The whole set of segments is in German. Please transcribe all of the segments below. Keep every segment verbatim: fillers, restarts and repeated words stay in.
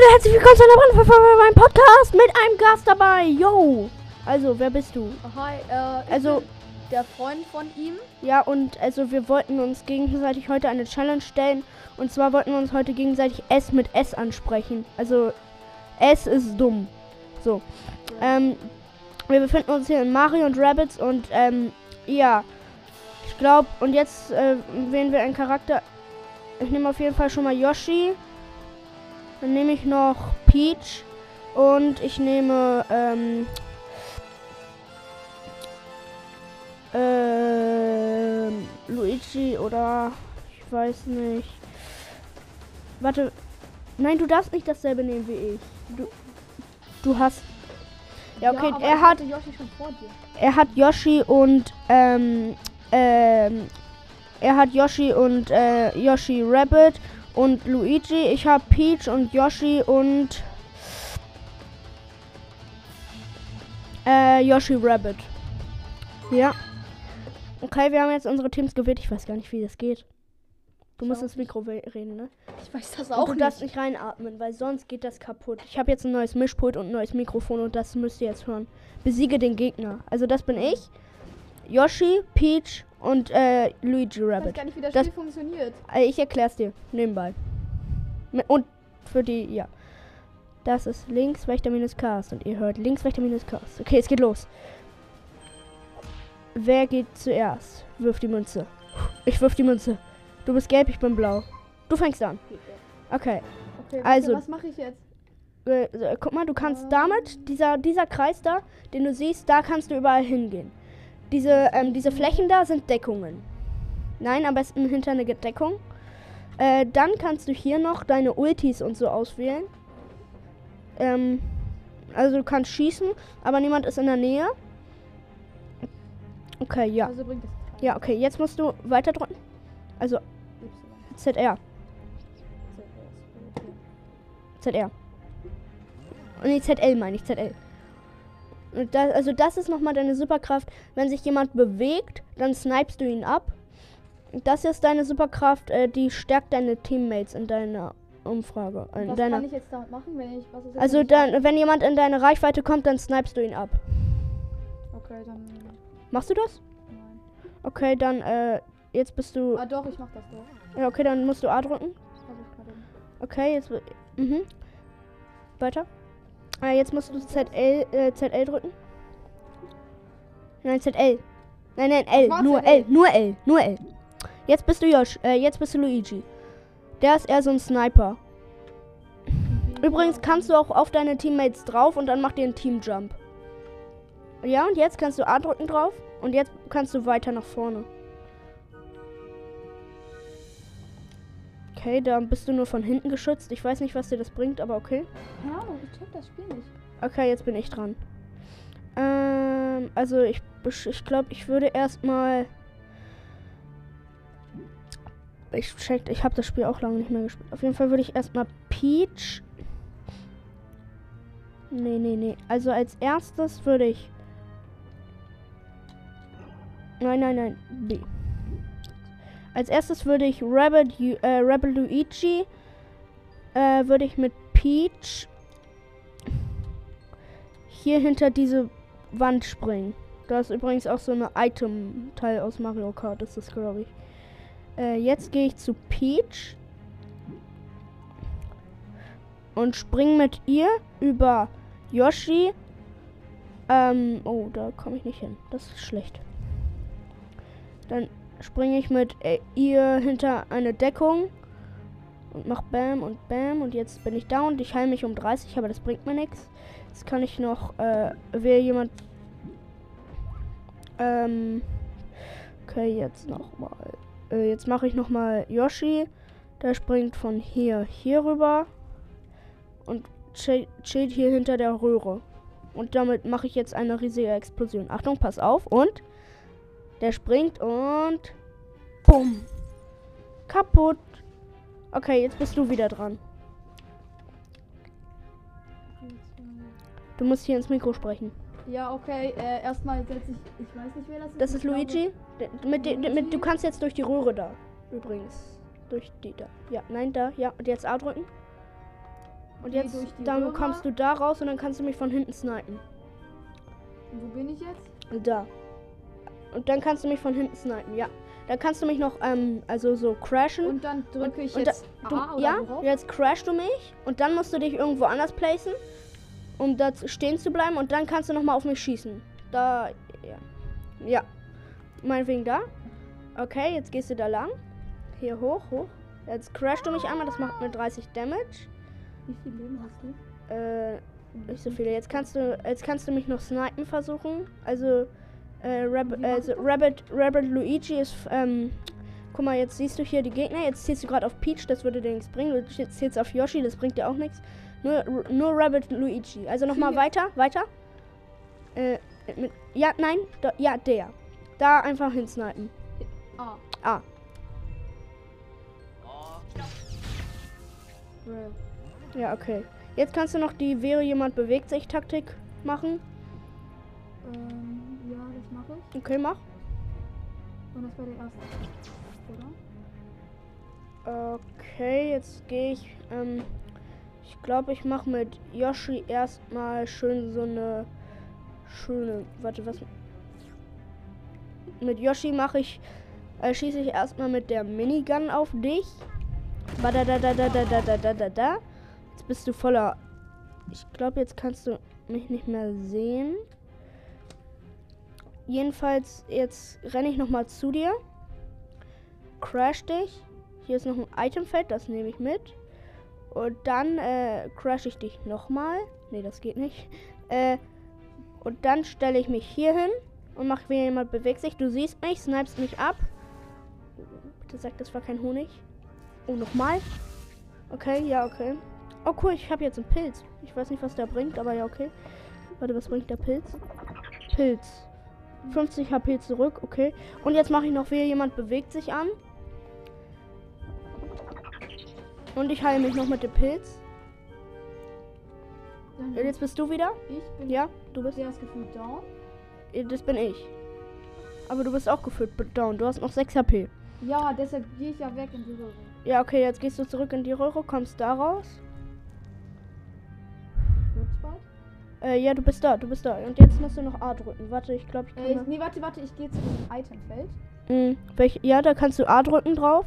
Leute, herzlich willkommen zu einer Brandfolge von meinem Podcast mit einem Gast dabei. Yo! Also, wer bist du? Hi, äh, ich Also, bin der Freund von ihm. Ja, und also wir wollten uns gegenseitig heute eine Challenge stellen. Und zwar wollten wir uns heute gegenseitig S mit S ansprechen. Also, S ist dumm. So. Ja. Ähm, wir befinden uns hier in Mario und Rabbids und, ähm, ja. Ich glaube, und jetzt äh, wählen wir einen Charakter. Ich nehme auf jeden Fall schon mal Yoshi. Dann nehme ich noch Peach. Und ich nehme, ähm, ähm, Luigi oder ich weiß nicht. Warte. Nein, du darfst nicht dasselbe nehmen wie ich. Du, du hast. Ja, okay, Ja, aber er ich hat. hatte Yoshi schon vor dir. Er hat Yoshi und, ähm, ähm, er hat Yoshi und, äh, Yoshi Rabbit und Luigi. Ich habe Peach und Yoshi und, äh, Yoshi Rabbit. Ja. Okay, wir haben jetzt unsere Teams gewählt. Ich weiß gar nicht, wie das geht. Du Ich musst auch ins Mikro we- reden, ne? Ich weiß das Und auch du nicht. darfst nicht reinatmen, weil sonst geht das kaputt. Ich habe jetzt ein neues Mischpult und ein neues Mikrofon und das müsst ihr jetzt hören. Besiege den Gegner. Also das bin ich, Yoshi, Peach und äh, Luigi Ich weiß Rabbit. gar nicht, wie das, Das- Spiel funktioniert. Äh, Ich erklär's dir nebenbei. Mi- Und für die, ja. Das ist links Wächter minus Cast und ihr hört links Wächter minus Cast. Okay, es geht los. Wer geht zuerst? Wirf die Münze. Ich wirf die Münze. Du bist gelb, ich bin blau. Du fängst an. Okay. Okay, warte, Also- was mache ich jetzt? Äh, äh, guck mal, du kannst Ähm. damit, dieser, dieser Kreis da, den du siehst, da kannst du überall hingehen. Diese, ähm, diese Flächen da sind Deckungen. Nein, am besten hinter eine Deckung. Äh, dann kannst du hier noch deine Ultis und so auswählen. Ähm, also du kannst schießen, aber niemand ist in der Nähe. Okay, ja. Also bringt das Ja, okay, jetzt musst du weiter drücken. Also Z R. Z R. Nee, Z L meine ich, Z L. Und das, also das ist nochmal deine Superkraft. Wenn sich jemand bewegt, dann snipest du ihn ab. Und das ist deine Superkraft, äh, die stärkt deine Teammates in deiner Umfrage. In Was deiner, kann ich jetzt damit machen, wenn ich... Was ist jetzt, also wenn ich- dann, wenn jemand in deine Reichweite kommt, dann snipest du ihn ab. Okay, dann... Machst du das? Nein. Okay, dann, äh, jetzt bist du... Ah doch, ich mach das doch. Ja, okay, dann musst du A drücken. Das hab ich gerade. Okay, jetzt... wi- Mhm. Weiter. Äh, jetzt musst du Z L, äh, Z L drücken. Nein, Z L. Nein, nein, L. war Nur Z L? L. Nur L. Nur L. Jetzt bist du Josh. Äh, jetzt bist du Luigi. Der ist eher so ein Sniper. Übrigens kannst du auch auf deine Teammates drauf und dann macht ihr einen Teamjump. Ja, und jetzt kannst du A drücken drauf. Und jetzt kannst du weiter nach vorne. Okay, da bist du nur von hinten geschützt. Ich weiß nicht, was dir das bringt, aber okay. Keine Ahnung, ich check das Spiel nicht. Okay, jetzt bin ich dran. Ähm, also ich besch- ich glaube, ich würde erstmal. Ich check, ich habe das Spiel auch lange nicht mehr gespielt. Auf jeden Fall würde ich erstmal Peach. Nee, nee, nee. Also als erstes würde ich. Nein, nein, nein. B. Als erstes würde ich Rabbit, Ju- äh, Rabbit Luigi. Äh, würde ich mit Peach hier hinter diese Wand springen. Da ist übrigens auch so eine Item-Teil aus Mario Kart, ist das, glaube ich. Äh, jetzt gehe ich zu Peach und spring mit ihr über Yoshi. Ähm, oh, da komme ich nicht hin. Das ist schlecht. Dann springe ich mit äh, ihr hinter eine Deckung und mach Bam und Bam und jetzt bin ich da und ich heile mich um dreißig, aber das bringt mir nichts. Jetzt kann ich noch, äh, will jemand, ähm, okay, jetzt nochmal, äh, jetzt mache ich nochmal Yoshi, der springt von hier, hier rüber und chill- chillt hier hinter der Röhre. Und damit mache ich jetzt eine riesige Explosion. Achtung, pass auf und der springt und bumm, kaputt. Okay, jetzt bist du wieder dran. Du musst hier ins Mikro sprechen. Ja, okay, äh, erstmal setze ich... Ich weiß nicht, wer das ist. Das ist Ich glaube- Luigi. D- Mit, de- mit, du kannst jetzt durch die Röhre da. Übrigens. Durch die da. Ja, nein, da. Ja, und jetzt A drücken. Und Geh jetzt, durch die dann Röhre. kommst du da raus und dann kannst du mich von hinten snipen. Und wo bin ich jetzt? Da. Und dann kannst du mich von hinten snipen, ja. Dann kannst du mich noch, ähm, also so crashen. Und dann drücke ich und jetzt da, du, A oder ja, worauf? jetzt crashst du mich und dann musst du dich irgendwo anders placen, um da zu- stehen zu bleiben und dann kannst du nochmal auf mich schießen. Da, ja. Ja. Meinetwegen da. Okay, jetzt gehst du da lang. Hier hoch, hoch. Jetzt crashst du mich einmal, das macht mir dreißig Damage. Wie viel Leben hast du? Äh, nicht so viele. Jetzt kannst du, jetzt kannst du mich noch snipen versuchen. Also, äh, Rab Wie äh, mach so ich das? Rabbit, Rabbit Luigi ist, ähm, guck mal, jetzt siehst du hier die Gegner. Jetzt zielst du gerade auf Peach, das würde dir nichts bringen. Du zielst auf Yoshi, das bringt dir auch nichts. Nur, nur Rabbit Luigi. Also nochmal Hier. weiter, weiter. Äh, mit, ja, nein, da, ja, der. Da einfach hinsnipen. A. Ah, Bro. ja, okay. Jetzt kannst du noch die wäre jemand bewegt sich Taktik machen. Ähm, ja, das mache ich. Okay, mach. Und das war der erste. Oder? Okay, jetzt gehe ich. Ähm, ich glaube, ich mache mit Yoshi erstmal schön so eine schöne. Warte, was? Mit Yoshi mache ich. Äh, schieße ich erstmal mit der Minigun auf dich. Da da da da da da da da da da. Jetzt bist du voller. Ich glaube, jetzt kannst du mich nicht mehr sehen. Jedenfalls, jetzt renne ich nochmal zu dir. Crash dich. Hier ist noch ein Itemfeld, das nehme ich mit. Und dann äh, crash ich dich nochmal. Ne, das geht nicht. Äh, und dann stelle ich mich hier hin und mache, wenn jemand bewegt sich. Du siehst mich, snipest mich ab. Bitte sag, das war kein Honig. Oh, nochmal. Okay, ja, okay. Oh, cool, ich habe jetzt einen Pilz. Ich weiß nicht, was der bringt, aber ja, okay. Warte, was bringt der Pilz? Pilz. fünfzig H P zurück, okay. Und jetzt mache ich noch, wie jemand bewegt sich an. Und ich heile mich noch mit dem Pilz. Dann Jetzt bist du wieder. ich bin Ja, du bist. der ist gefühlt down. Das bin ich. Aber du bist auch gefühlt down. Du hast noch sechs H P. Ja, deshalb gehe ich ja weg in die Röhre. Ja, okay, jetzt gehst du zurück in die Röhre, kommst da raus. Wird's bald? Äh, ja, du bist da, du bist da. Und jetzt musst du noch A drücken. Warte, ich glaube, ich kann Äh, da- ich, nee, warte, warte, ich gehe zu dem Itemfeld. Mhm. Welch, ja, da kannst du A drücken drauf.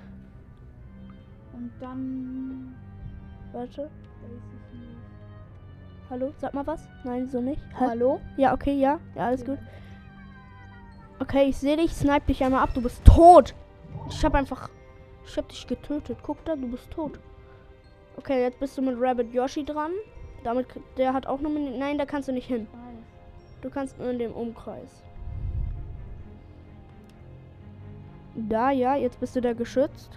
Und dann. Warte. Weiß ich nicht. Hallo, sag mal was. Nein, so nicht. Ha- Hallo? Ja, okay, ja. Ja, alles Okay. gut. Okay, ich sehe dich, snipe dich einmal ab. Du bist tot. Ich habe einfach... Ich habe dich getötet. Guck da, du bist tot. Okay, jetzt bist du mit Rabbit Yoshi dran. Damit, der hat auch nur... Mini- Nein, da kannst du nicht hin. Weiß. Du kannst nur in dem Umkreis. Da, ja, jetzt bist du da geschützt.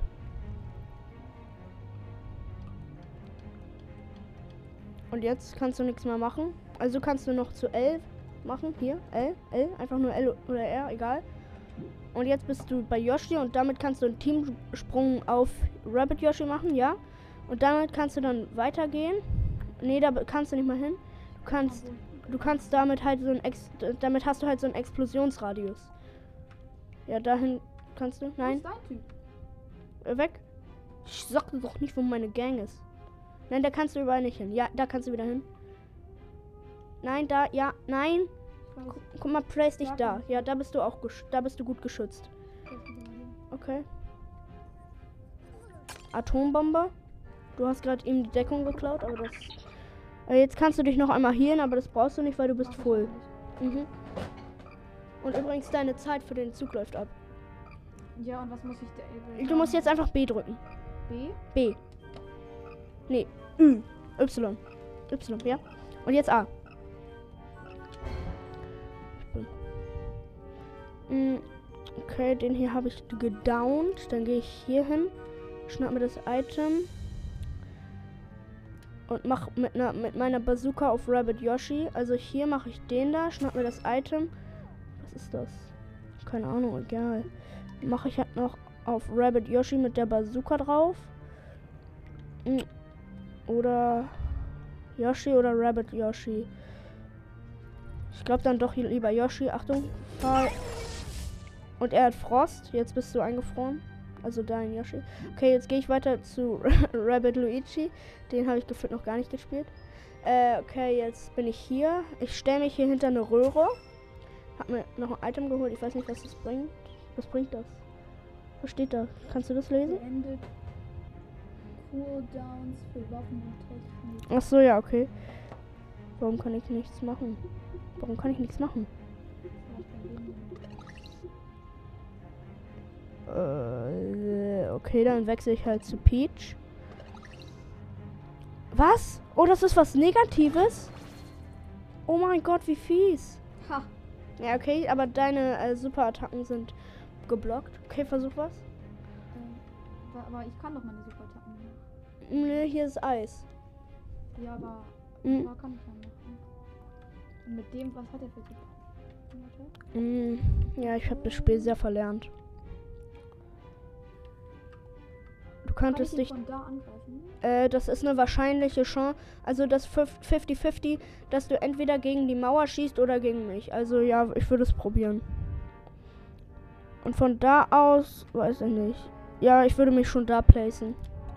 Und jetzt kannst du nichts mehr machen. Also kannst du noch zu L machen. Hier, L, L, einfach nur L oder R, egal. Und jetzt bist du bei Yoshi und damit kannst du einen Teamsprung auf Rabbit Yoshi machen, ja. Und damit kannst du dann weitergehen. Nee, da kannst du nicht mal hin. Du kannst, du kannst damit halt so ein Ex damit hast du halt so einen Explosionsradius. Ja, dahin kannst du. Wo Nein, ist dein Typ? äh, weg. Ich sag dir doch nicht, wo meine Gang ist. Nein, da kannst du überall nicht hin. Ja, da kannst du wieder hin. Nein, da, ja, nein. Ich weiß. Guck mal, place dich Da da. kann ich Ja, da bist du auch, gesch- da bist du gut geschützt. Ich weiß nicht, wo er ist. Okay. Atombombe. Du hast gerade ihm die Deckung geklaut, aber das... Äh, jetzt kannst du dich noch einmal healen, aber das brauchst du nicht, weil du bist Mach ich voll. auch nicht. Mhm. Und übrigens, deine Zeit für den Zug läuft ab. Ja, und was muss ich da? Du musst jetzt einfach B drücken. B? B. Nee, Ü. Y. Y, ja. Und jetzt A. Ich bin- Mm, Okay, den hier habe ich gedownt. Dann gehe ich hier hin, schnapp mir das Item und mach mit, ner, mit meiner Bazooka auf Rabbit Yoshi. Also hier mache ich den da, schnapp mir das Item. Was ist das? Keine Ahnung, egal. Mache ich halt noch auf Rabbit Yoshi mit der Bazooka drauf. Mm, Oder Yoshi oder Rabbit Yoshi. Ich glaube dann doch lieber Yoshi. Achtung, Fall. Und er hat Frost. Jetzt bist du eingefroren. Also dein Yoshi. Okay, jetzt gehe ich weiter zu Rabbit Luigi. Den habe ich gefühlt noch gar nicht gespielt. Äh, okay, jetzt bin ich hier. Ich stelle mich hier hinter eine Röhre. Hab mir noch ein Item geholt. Ich weiß nicht, was das bringt. Was bringt das? Was steht da? Kannst du das lesen? Beendet Cooldowns für Waffen und Technik. Ach so, ja, okay. Warum kann ich nichts machen? Warum kann ich nichts machen? Äh, okay, dann wechsle ich halt zu Peach. Was? Oh, das ist was Negatives? Oh mein Gott, wie fies. Ha. Ja, okay, aber deine äh, Superattacken sind geblockt. Okay, versuch was. Äh, aber ich kann doch meine Superattacken machen. Nee, hier ist Eis. Ja, aber Mhm. da kann ich ja machen. Und mit dem, was hat er für Superattacken? Mhm. Ja, ich habe das Spiel sehr verlernt. Du Kann ich könntest ihn dich... von da angreifen? Äh, das ist eine wahrscheinliche Chance. Also das fünfzig fünfzig, dass du entweder gegen die Mauer schießt oder gegen mich. Also ja, ich würde es probieren. Und von da aus, weiß ich nicht. Ja, ich würde mich schon da placen.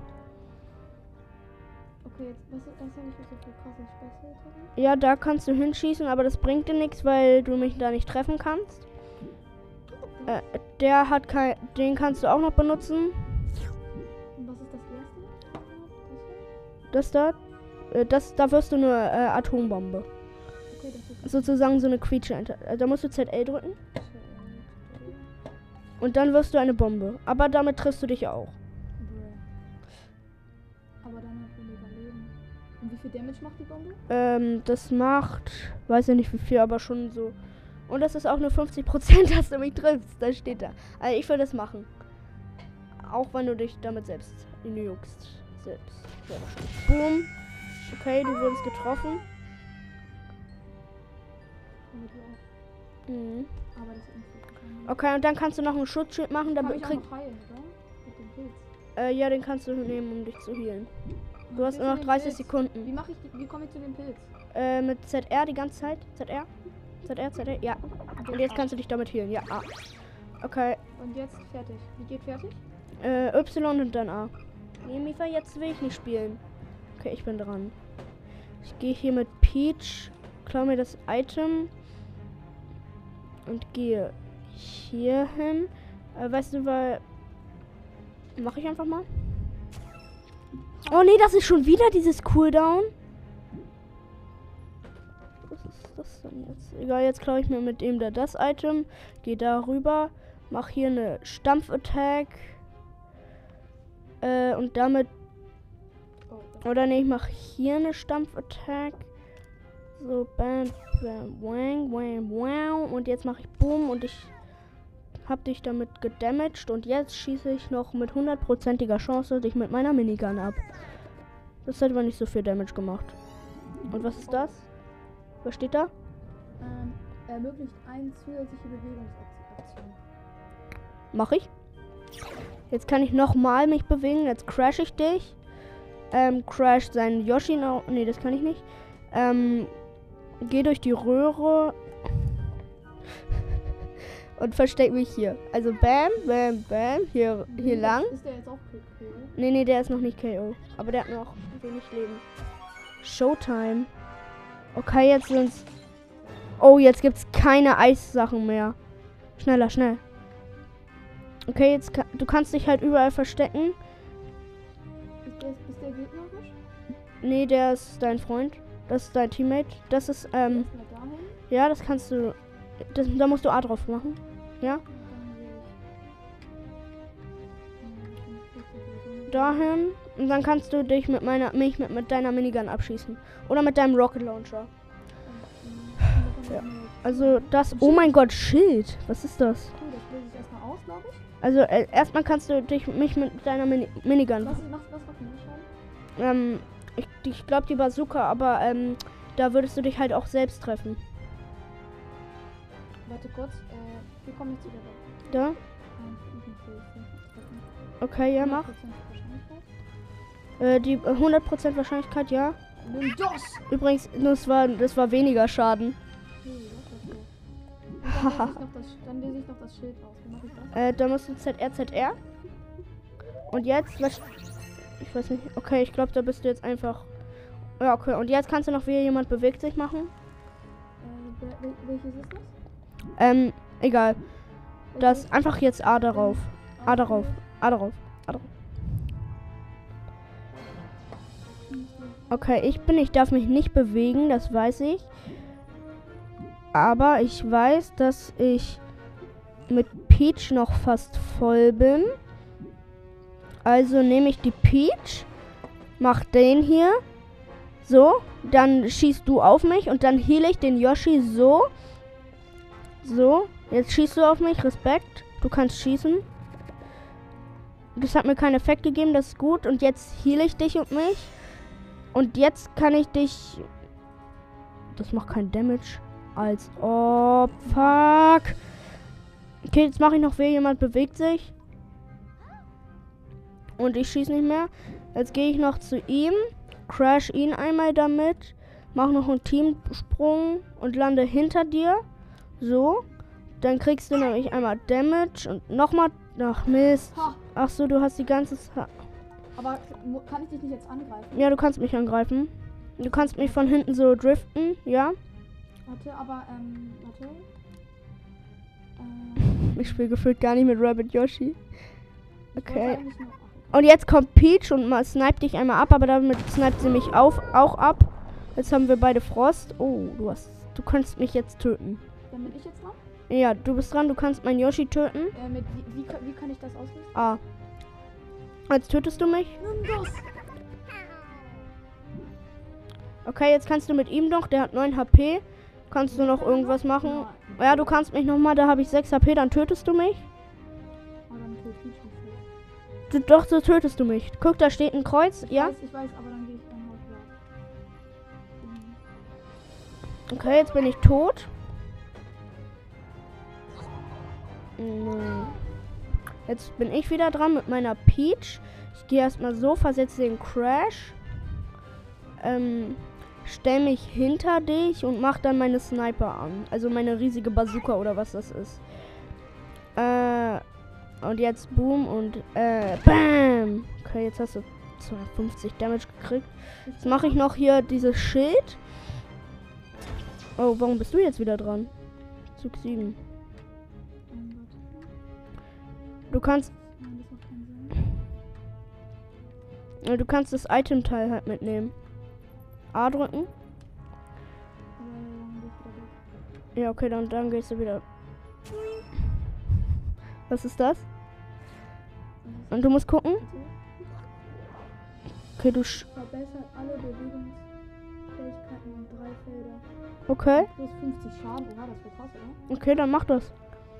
Okay, jetzt, was, das habe ich so viel krasse Special drin. Ja, da kannst du hinschießen, aber das bringt dir nichts, weil du mich da nicht treffen kannst. Äh, der hat kein... Den kannst du auch noch benutzen. Und was ist das erste? Das da, äh, das, da wirst du eine äh, Atombombe. Okay, das ist Sozusagen so eine Creature. Äh, da musst du Z L drücken. Und dann wirst du eine Bombe. Aber damit triffst du dich auch. Aber dann hat er überleben. Und wie viel Damage macht die Bombe? Ähm, das macht, weiß ja nicht wie viel, aber schon so. Und das ist auch nur fünfzig Prozent, dass du mich triffst. Da steht da. Also ich will das machen. Auch wenn du dich damit selbst juckst. Selbst. selbst. Boom. Okay, du wurdest getroffen. Damit auch. Mhm. Aber das ist nicht so gut. Okay, und dann kannst du noch ein Schutzschild machen. Kann Dann ich auch krieg, noch heilen, oder? Mit dem Pilz. äh, ja, den kannst du nehmen, um dich zu healen. Du Wie hast krieg nur ich noch den dreißig Pilz? Sekunden. Wie mache ich die, wie komme ich zu dem Pilz? Äh, mit Z R die ganze Zeit. Z R. Z R, Z R, ja. Und jetzt kannst du dich damit healen. Ja, A. Okay. Und jetzt fertig. Wie geht fertig? Äh, Y und dann A. Nee, Mifa, jetzt will ich nicht spielen. Okay, ich bin dran. Ich gehe hier mit Peach, klau mir das Item und gehe hier hin. Äh, weißt du, weil... Mache ich einfach mal. Oh nee, das ist schon wieder dieses Cooldown. Was ist das denn jetzt? Egal, jetzt klaue ich mir mit dem da das Item. Gehe da rüber. Mach hier eine Stampf-Attack. Äh, und damit... Oh, Oder ne, ich mache hier eine Stampf-Attack. So, bam, bam, wang, wang, wow. Und jetzt mache ich Boom und ich hab dich damit gedamaged. Und jetzt schieße ich noch mit hundertprozentiger Chance dich mit meiner Minigun ab. Das hat aber nicht so viel Damage gemacht. Und was ist das? Was steht da? Ähm, ermöglicht eine zusätzliche Bewegungsaktion. Mach ich. Jetzt kann ich nochmal mich bewegen. Jetzt crash ich dich. Ähm, crash sein Yoshi noch. Nee, das kann ich nicht. Ähm, geh durch die Röhre. Und versteck mich hier. Also bam, bam, bam. Hier, hier Ist- lang. Ist der jetzt auch K O? Nee, nee, der ist noch nicht K O. Aber der hat noch wenig Leben. Showtime. Okay, jetzt sind's... Oh, jetzt gibt's keine Eissachen mehr. Schneller, schnell. Okay, jetzt ka du kannst dich halt überall verstecken. Ist der, ist der gegnerisch? Nee, der ist dein Freund. Das ist dein Teammate. Das ist, ähm... Erstmal dahin. Ja, das kannst du... Das, da musst du A drauf machen. Ja? Und dann gehe ich. Hm, ich muss nicht so Dahin. Und dann kannst du dich mit meiner... mich mit, mit deiner Minigun abschießen. Oder mit deinem Rocket Launcher. Ja. Also das... Oh mein Gott, Schild. Was ist das? Cool, das löse ich erstmal aus, glaube ich. Also äh, erstmal kannst du dich mich mit deiner Mini Minigun... Was, was, was macht denn Schaden? Ähm, ich, ich glaube die Bazooka, aber ähm, da würdest du dich halt auch selbst treffen. Warte kurz, äh, wie komme ich zu der Waffe? Da? Ähm, mit dem Pilz, ja. Okay, ja, mach. hundert Prozent Wahrscheinlichkeit. Äh, die äh, hundert Prozent Wahrscheinlichkeit, ja. Nimm das! Übrigens, das war, das war weniger Schaden. Okay, das ist so. Und dann lese ich noch das, dann lese ich noch das Schild aus. Wie mache ich das? Äh, da musst du Z R, Z R. Und jetzt, was? Ich weiß nicht. Okay, ich glaube, da bist du jetzt einfach. Ja, okay. Und jetzt kannst du noch wieder jemand bewegt sich machen. Äh, wel- wel- welches ist das? Ähm, egal. Das Welches? einfach jetzt A darauf. A darauf. A darauf. A darauf. Okay, ich bin, ich darf mich nicht bewegen, das weiß ich. Aber ich weiß, dass ich mit Peach noch fast voll bin. Also nehme ich die Peach, mach den hier. So, dann schießt du auf mich und dann heal ich den Yoshi so. So, jetzt schießt du auf mich, Respekt. Du kannst schießen. Das hat mir keinen Effekt gegeben, das ist gut. Und jetzt heal ich dich und mich. Und jetzt kann ich dich... Das macht kein Damage. Als ob... Fuck. Okay, jetzt mache ich noch weh. Jemand bewegt sich. Und ich schieße nicht mehr. Jetzt gehe ich noch zu ihm. Crash ihn einmal damit. Mach noch einen Teamsprung. Und lande hinter dir. So. Dann kriegst du nämlich einmal Damage. Und nochmal... Ach Mist. Ha. Ach so, du hast die ganze... Sa Aber mu- kann ich dich nicht jetzt angreifen? Ja, du kannst mich angreifen. Du kannst mich von hinten so driften, ja. Warte, aber, ähm, warte. Ähm, Ich spiele gefühlt gar nicht mit Rabbit Yoshi. ich wollte Okay. eigentlich nur- Und jetzt kommt Peach und mal snipe dich einmal ab, aber damit sniped sie mich auf, auch ab. Jetzt haben wir beide Frost. Oh, du hast... Du kannst mich jetzt töten. Dann bin ich jetzt dran? Ja, du bist dran, du kannst meinen Yoshi töten. Äh, mit, wie, wie, kann- wie kann ich das auslösen? Ah. Jetzt tötest du mich. Nimm das! Okay, jetzt kannst du mit ihm noch, der hat neun H P. Kannst du noch irgendwas machen? Ja, du kannst mich nochmal, da habe ich sechs H P, dann tötest du mich. Oh, dann tue ich nicht mehr. Du, doch, so tötest du mich. Guck, da steht ein Kreuz, Ich ja? weiß, ich weiß, aber dann gehe ich dann halt ja. Okay, jetzt bin ich tot. Nee. Jetzt bin ich wieder dran mit meiner Peach. Ich gehe erstmal so, versetze den Crash. Ähm, stell mich hinter dich und mach dann meine Sniper an. Also meine riesige Bazooka oder was das ist. Äh, und jetzt Boom und äh, Bam! Okay, jetzt hast du zweihundertfünfzig Damage gekriegt. Jetzt mache ich noch hier dieses Schild. Oh, warum bist du jetzt wieder dran? Zug sieben. Ähm, warte. Du kannst, Nein, das macht keinen Sinn. äh, du kannst das Item-Teil halt mitnehmen. A drücken. Äh, dann gehe ich wieder weg. Ja, okay, dann, dann gehst du wieder. Was ist das? Und du musst gucken. Warte. Okay, du sch Verbessert alle Bewegungsfähigkeiten um drei Felder. Okay, Plus fünfzig Schaden. Oha, das wird krass, oder? okay, dann mach das.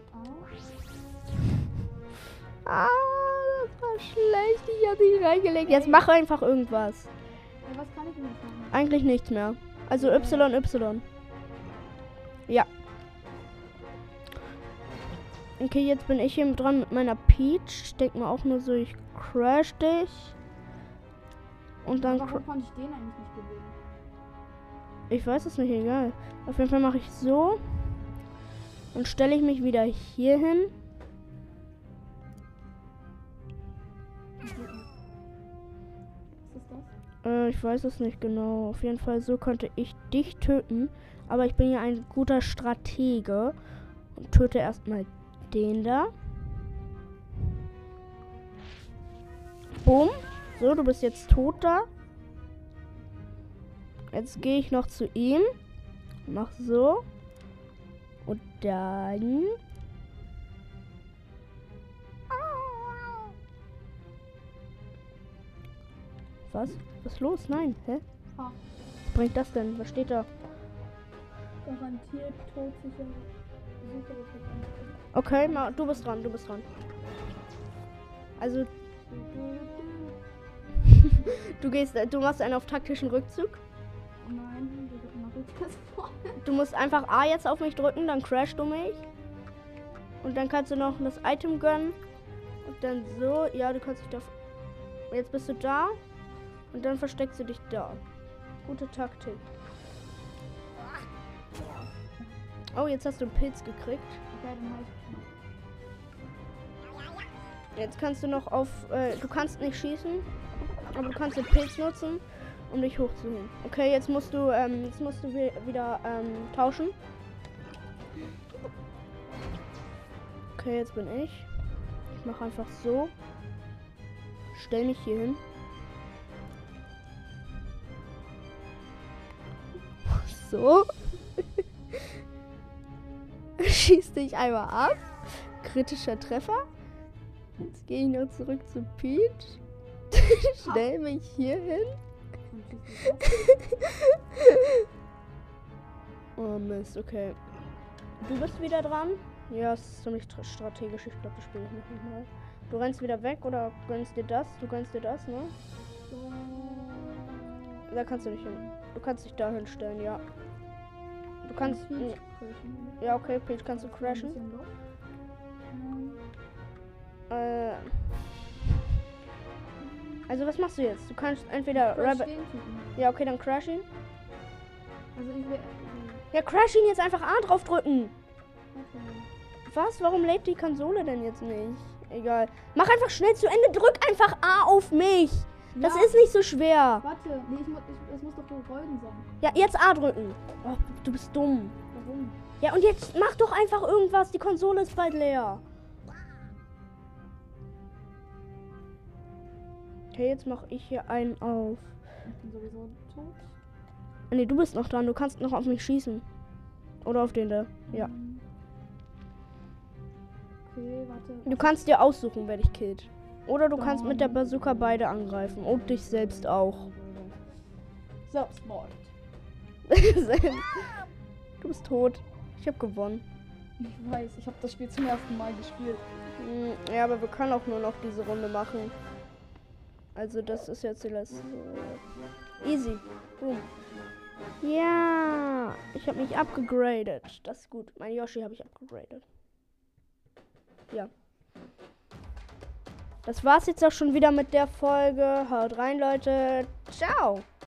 Ah. Ah, das war schlecht. Ich hab dich reingelegt. Jetzt mach einfach irgendwas. Ja, was kann ich denn jetzt machen? Eigentlich nichts mehr. Also Y, Y. Ja. Okay, jetzt bin ich hier dran mit meiner Peach. Ich denke mal auch nur so, ich crash dich. Und dann... Warum konnte ich den eigentlich nicht bewegen? Ich weiß es nicht, egal. Auf jeden Fall mache ich so. Und stelle ich mich wieder hier hin. Das geht nicht. Was ist das? Äh, ich weiß es nicht genau. Auf jeden Fall so konnte ich dich töten. Aber ich bin ja ein guter Stratege. Und töte erstmal den da. Boom. So, du bist jetzt tot da. Jetzt gehe ich noch zu ihm. Mach so. Und dann... Was? Was ist los? Nein. Hä? Ah. Was bringt das denn? Was steht da? Garantiert todsicher. Sichere Verteidigung. Okay, ma, du bist dran, du bist dran. Also, du gehst, äh, du machst einen auf taktischen Rückzug. Nein, wir drücken mal rückwärts vor. Du musst einfach A jetzt auf mich drücken, dann crashst du mich. Und dann kannst du noch das Item gönnen. Und dann so, ja, du kannst dich da... Jetzt bist du da. Und dann versteckst du dich da. Gute Taktik. Oh, jetzt hast du einen Pilz gekriegt. Okay, dann mach ich. Jetzt kannst du noch auf, äh, du kannst nicht schießen, aber du kannst den Pilz nutzen, um dich hochzuheben. Okay, jetzt musst du, ähm, jetzt musst du wi- wieder ähm, tauschen. Okay, jetzt bin ich. Ich mache einfach so. Stell mich hier hin. So. Schieß dich einmal ab. Kritischer Treffer. Jetzt gehe ich noch zurück zu Peach. Stell mich hier hin. Oh Mist, okay. Du bist wieder dran. Ja, es ist ziemlich tra- strategisch. Ich glaube, das spiele ich nicht mal. Du rennst wieder weg oder gönnst dir das? Du gönnst dir das, ne? Da kannst du nicht hin. Du kannst dich da hinstellen, ja. Du kannst. Ja, okay, Peach, kannst du crashen. Äh. Also, was machst du jetzt? Du kannst entweder Rabbit. Ja, okay, dann crash ihn. Also ich will. Ja, crash ihn jetzt einfach A drauf drücken. Okay. Was? Warum lädt die Konsole denn jetzt nicht? Egal. Mach einfach schnell zu Ende. Drück einfach A auf mich. Das Ja. ist nicht so schwer. Warte, nee, ich muss, ich, es muss doch so golden sein. Ja, jetzt A drücken. Oh, du bist dumm. Warum? Ja, und jetzt mach doch einfach irgendwas. Die Konsole ist bald leer. Okay, jetzt mach ich hier einen auf. Ich bin sowieso tot. Nee, du bist noch dran. Du kannst noch auf mich schießen. Oder auf den da. Ja. Hm. Okay, warte. Du kannst dir aussuchen, wer dich killt. Oder du kannst mit der Bazooka beide angreifen. Und dich selbst auch. Selbstmord. Du bist tot. Ich habe gewonnen. Ich weiß, ich habe das Spiel zum ersten Mal gespielt. Hm, Ja, aber wir können auch nur noch diese Runde machen. Also das ist jetzt die letzte. Easy. Boom. Ja, ich habe mich abgegradet. Das ist gut. Mein Yoshi habe ich abgegradet. Ja. Das war's jetzt auch schon wieder mit der Folge. Haut rein, Leute. Ciao.